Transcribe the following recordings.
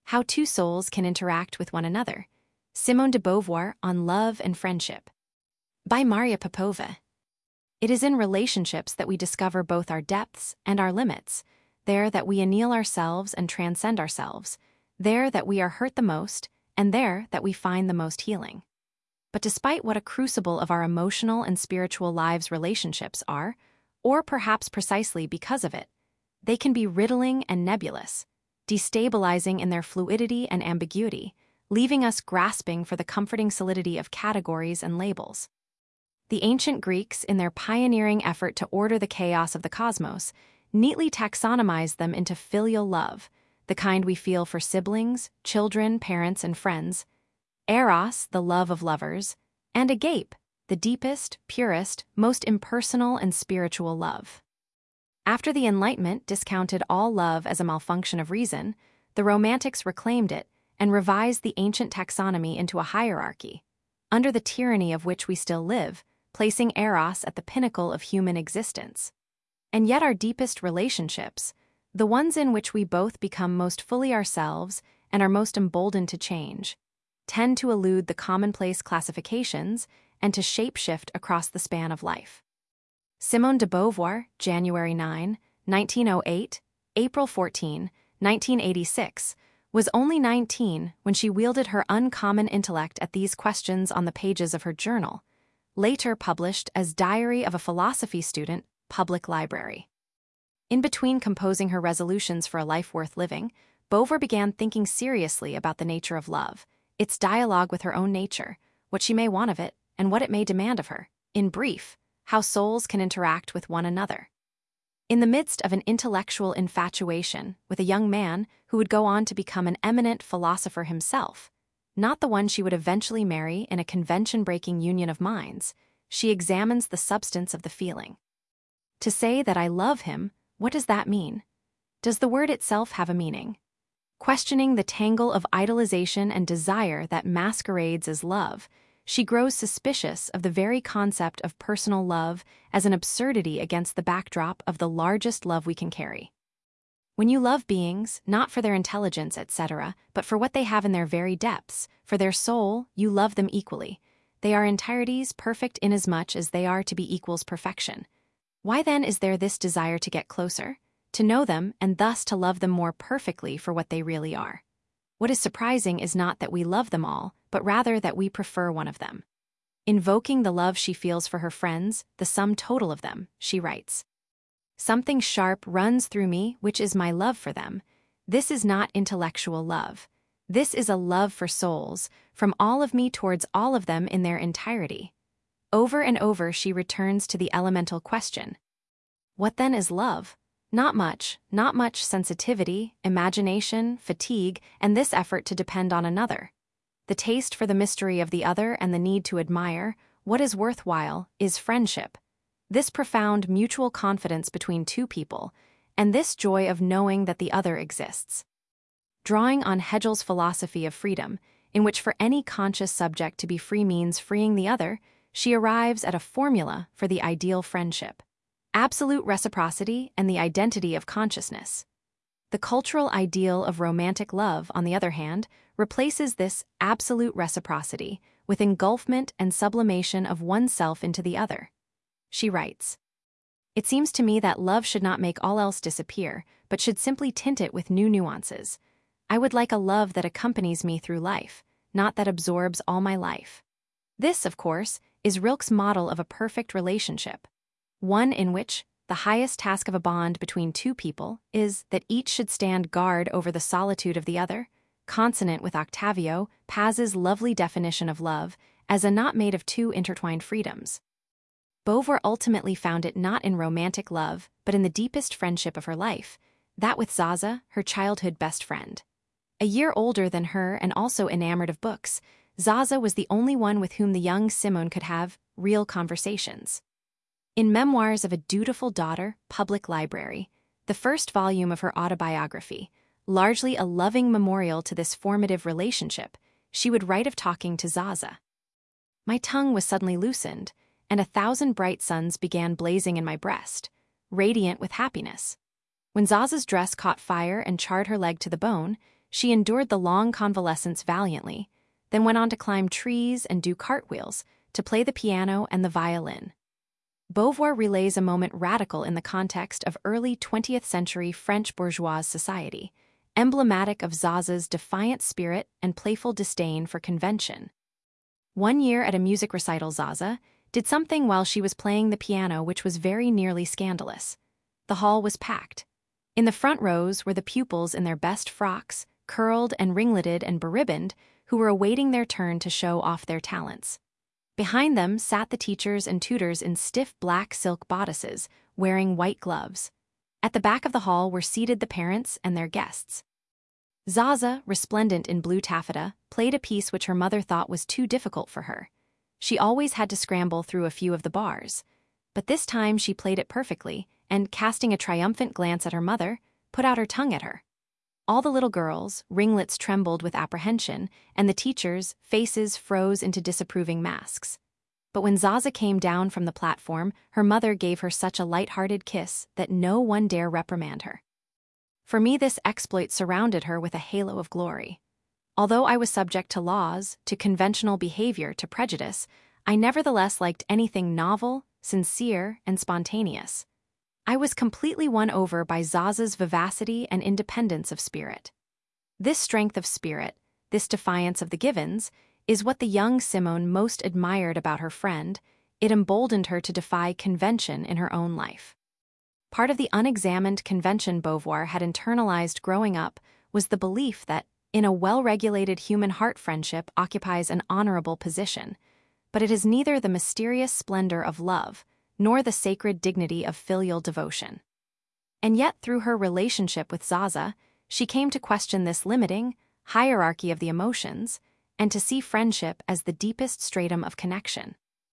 How Two Souls Can Interact with One Another. Simone de Beauvoir on Love and Friendship. By Maria Popova. It is in relationships that we discover both our depths and our limits, there that we anneal ourselves and transcend ourselves, there that we are hurt the most, and there that we find the most healing. But despite what a crucible of our emotional and spiritual lives relationships are, or perhaps precisely because of it, they can be riddling and nebulous, destabilizing in their fluidity and ambiguity, leaving us grasping for the comforting solidity of categories and labels. The ancient Greeks, in their pioneering effort to order the chaos of the cosmos, neatly taxonomized them into filial love, the kind we feel for siblings, children, parents, and friends, eros, the love of lovers, and agape, the deepest, purest, most impersonal and spiritual love. After the Enlightenment discounted all love as a malfunction of reason, the Romantics reclaimed it and revised the ancient taxonomy into a hierarchy, under the tyranny of which we still live, placing eros at the pinnacle of human existence. And yet our deepest relationships, the ones in which we both become most fully ourselves and are most emboldened to change, tend to elude the commonplace classifications and to shapeshift across the span of life. Simone de Beauvoir, January 9, 1908, April 14, 1986, was only 19 when she wielded her uncommon intellect at these questions on the pages of her journal, later published as Diary of a Philosophy Student, Public Library. In between composing her resolutions for a life worth living, Beauvoir began thinking seriously about the nature of love, its dialogue with her own nature, what she may want of it, and what it may demand of her. In brief, how souls can interact with one another. In the midst of an intellectual infatuation with a young man who would go on to become an eminent philosopher himself, not the one she would eventually marry in a convention-breaking union of minds, she examines the substance of the feeling. To say that I love him, what does that mean? Does the word itself have a meaning? Questioning the tangle of idolization and desire that masquerades as love, she grows suspicious of the very concept of personal love as an absurdity against the backdrop of the largest love we can carry. When you love beings, not for their intelligence, etc., but for what they have in their very depths, for their soul, you love them equally. They are entireties perfect inasmuch as they are to be equals perfection. Why then is there this desire to get closer, to know them, and thus to love them more perfectly for what they really are? What is surprising is not that we love them all, but rather that we prefer one of them. Invoking the love she feels for her friends, the sum total of them, she writes, "Something sharp runs through me, which is my love for them. This is not intellectual love. This is a love for souls, from all of me towards all of them in their entirety." Over and over she returns to the elemental question. What then is love? Not much sensitivity, imagination, fatigue, and this effort to depend on another. The taste for the mystery of the other and the need to admire what is worthwhile is friendship. This profound mutual confidence between two people, and this joy of knowing that the other exists. Drawing on Hegel's philosophy of freedom, in which for any conscious subject to be free means freeing the other, she arrives at a formula for the ideal friendship: absolute reciprocity and the identity of consciousness. The cultural ideal of romantic love, on the other hand, replaces this absolute reciprocity with engulfment and sublimation of oneself into the other. She writes, "It seems to me that love should not make all else disappear, but should simply tint it with new nuances. I would like a love that accompanies me through life, not that absorbs all my life." This, of course, is Rilke's model of a perfect relationship, one in which the highest task of a bond between two people is that each should stand guard over the solitude of the other, consonant with Octavio Paz's lovely definition of love as a knot made of two intertwined freedoms. Beauvoir ultimately found it not in romantic love, but in the deepest friendship of her life, that with Zaza, her childhood best friend. A year older than her and also enamored of books, Zaza was the only one with whom the young Simone could have real conversations. In Memoirs of a Dutiful Daughter, Public Library, the first volume of her autobiography, largely a loving memorial to this formative relationship, she would write of talking to Zaza. "My tongue was suddenly loosened, and 1,000 bright suns began blazing in my breast, radiant with happiness. When Zaza's dress caught fire and charred her leg to the bone, she endured the long convalescence valiantly, then went on to climb trees and do cartwheels, to play the piano and the violin. Beauvoir relays a moment radical in the context of early 20th century French bourgeois society, emblematic of Zaza's defiant spirit and playful disdain for convention. One year at a music recital, Zaza did something while she was playing the piano which was very nearly scandalous. The hall was packed. In the front rows were the pupils in their best frocks, curled and ringleted and beribboned, who were awaiting their turn to show off their talents. Behind them sat the teachers and tutors in stiff black silk bodices, wearing white gloves. At the back of the hall were seated the parents and their guests. Zaza, resplendent in blue taffeta, played a piece which her mother thought was too difficult for her. She always had to scramble through a few of the bars. But this time she played it perfectly, and, casting a triumphant glance at her mother, put out her tongue at her. All the little girls' ringlets trembled with apprehension, and the teachers' faces froze into disapproving masks. But when Zaza came down from the platform, her mother gave her such a light-hearted kiss that no one dare reprimand her. For me, this exploit surrounded her with a halo of glory. Although I was subject to laws, to conventional behavior, to prejudice, I nevertheless liked anything novel, sincere, and spontaneous. I was completely won over by Zaza's vivacity and independence of spirit. This strength of spirit, this defiance of the givens, is what the young Simone most admired about her friend. It emboldened her to defy convention in her own life. Part of the unexamined convention Beauvoir had internalized growing up was the belief that, in a well-regulated human heart, friendship occupies an honorable position, but it is neither the mysterious splendor of love nor the sacred dignity of filial devotion. And yet, through her relationship with Zaza, she came to question this limiting hierarchy of the emotions and to see friendship as the deepest stratum of connection.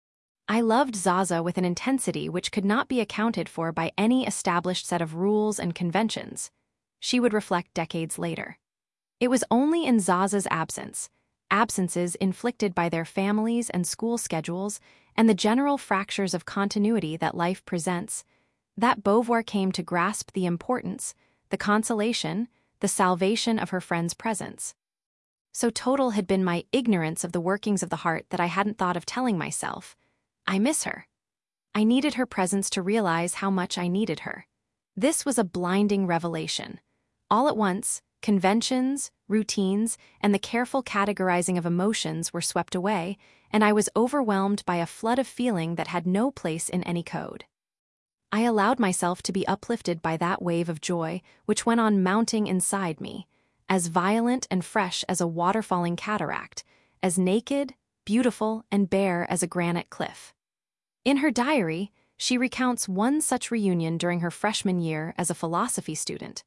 I loved Zaza with an intensity which could not be accounted for by any established set of rules and conventions, she would reflect decades later. It was only in Zaza's absences inflicted by their families and school schedules and the general fractures of continuity that life presents, that Beauvoir came to grasp the importance, the consolation, the salvation of her friend's presence. So total had been my ignorance of the workings of the heart that I hadn't thought of telling myself, I miss her. I needed her presence to realize how much I needed her. This was a blinding revelation. All at once, conventions, routines, and the careful categorizing of emotions were swept away, and I was overwhelmed by a flood of feeling that had no place in any code. I allowed myself to be uplifted by that wave of joy which went on mounting inside me, as violent and fresh as a water-falling cataract, as naked, beautiful, and bare as a granite cliff. In her diary, she recounts one such reunion during her freshman year as a philosophy student.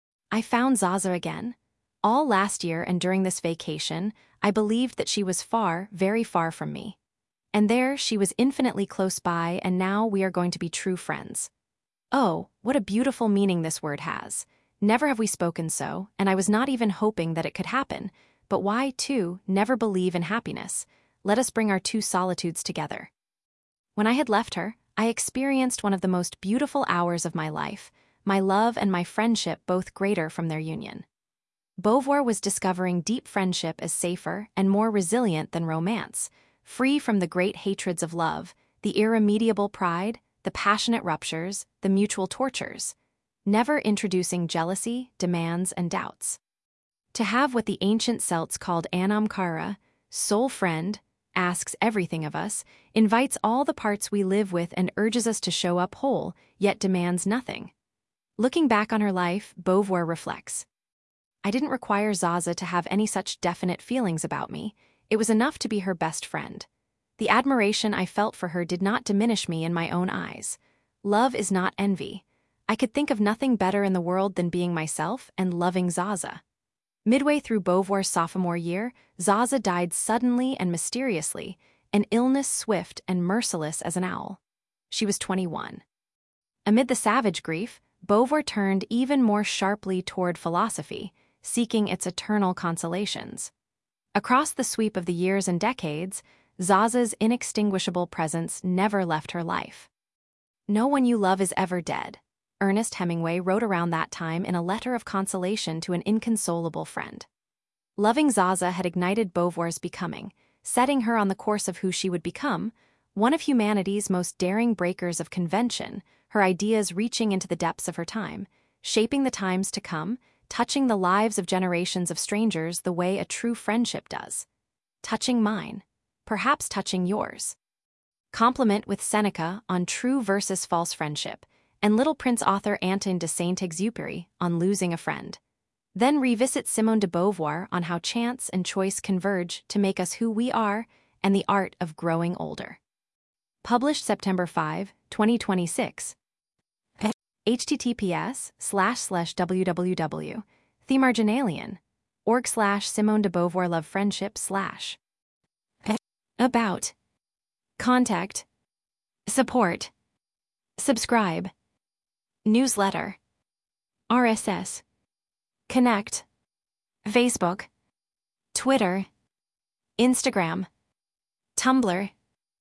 I found Zaza again. All last year and during this vacation, I believed that she was far, very far from me. And there she was infinitely close by, and now we are going to be true friends. Oh, what a beautiful meaning this word has. Never have we spoken so, and I was not even hoping that it could happen. But why, too, never believe in happiness? Let us bring our two solitudes together. When I had left her, I experienced one of the most beautiful hours of my life, my love and my friendship both greater from their union. Beauvoir was discovering deep friendship as safer and more resilient than romance, free from the great hatreds of love, the irremediable pride, the passionate ruptures, the mutual tortures, never introducing jealousy, demands, and doubts. To have what the ancient Celts called anam cara, soul friend, asks everything of us, invites all the parts we live with and urges us to show up whole, yet demands nothing. Looking back on her life, Beauvoir reflects, I didn't require Zaza to have any such definite feelings about me. It was enough to be her best friend. The admiration I felt for her did not diminish me in my own eyes. Love is not envy. I could think of nothing better in the world than being myself and loving Zaza. Midway through Beauvoir's sophomore year, Zaza died suddenly and mysteriously, an illness swift and merciless as an owl. She was 21. Amid the savage grief, Beauvoir turned even more sharply toward philosophy, seeking its eternal consolations. Across the sweep of the years and decades, Zaza's inextinguishable presence never left her life. No one you love is ever dead. Ernest Hemingway wrote around that time in a letter of consolation to an inconsolable friend. Loving Zaza had ignited Beauvoir's becoming, setting her on the course of who she would become, one of humanity's most daring breakers of convention, her ideas reaching into the depths of her time, shaping the times to come, touching the lives of generations of strangers the way a true friendship does. Touching mine, perhaps touching yours. Compliment with Seneca on true versus false friendship, and Little Prince author Antoine de Saint-Exupéry on losing a friend. Then revisit Simone de Beauvoir on how chance and choice converge to make us who we are and the art of growing older. Published September 5, 2026. https://www.themarginalian.org/Simone de Beauvoir Love Friendship/ About. Contact. Support. Subscribe. Newsletter. RSS. Connect. Facebook. Twitter. Instagram. Tumblr.